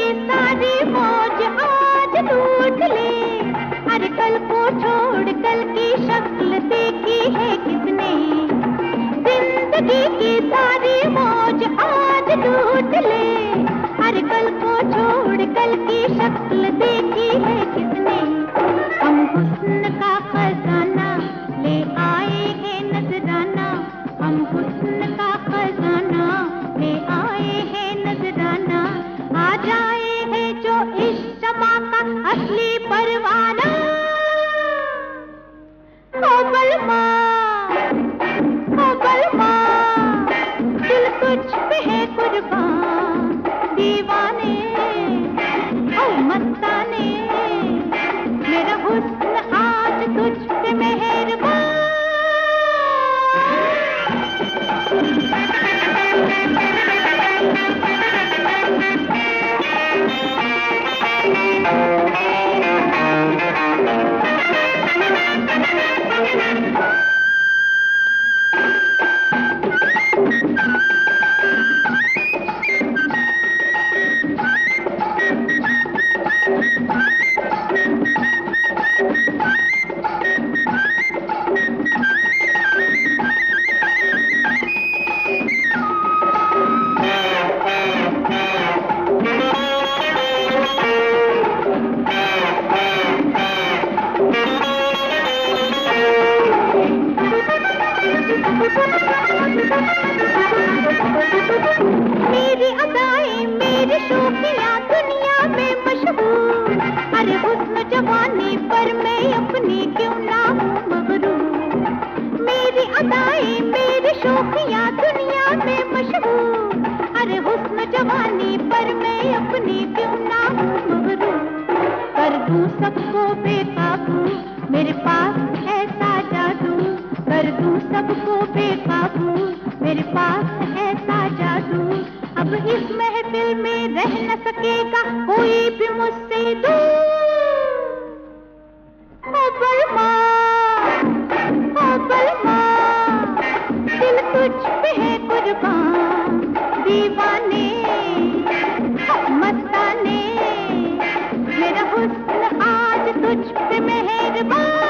सारी मौज आज लूट ले। अरे कल को छोड़ कल की शक्ल देखी है किसने, जिंदगी की सारी मौज आज लूट ले। अरे कल को छोड़ कल की शक्ल देखी है किसने। हम हुस्न का खजाना ले आए हैं नजराना, हम हुस्न का खजाना ले आए हैं नजराना। आ जाए है जो इस शमा का असली परवाना। ओ बलमा, ओ बलमा, दिल तुझ पे है कुर्बान। दीवाने ओ मस्ताने, मेरा हुस्न आज तुझ पे मेहरबान। मेरी अदाएं मेरी शोखियां दुनिया में मशहूर। अरे हुस्न जवानी पर मैं अपनी क्यों ना हूँ मगरूर। मेरी अदाएं मेरी शोखियां दुनिया में मशहूर। अरे हुस्न जवानी पर मैं अपनी क्यों ना हूँ मगरूर। कर दूं सबको बेकाबू मेरे पास ऐसा जादू। कर दूं सबको बेकाबू मेरे पास ऐसा जादू। अब इस महफिल में रह न सकेगा कोई भी मुझसे दूर। ओ बलमा, ओ बलमा, दिल तुझ पे है कुर्बान। दीवाने ओ मस्ताने, मेरा हुस्न आज तुझ पे मेहरबान।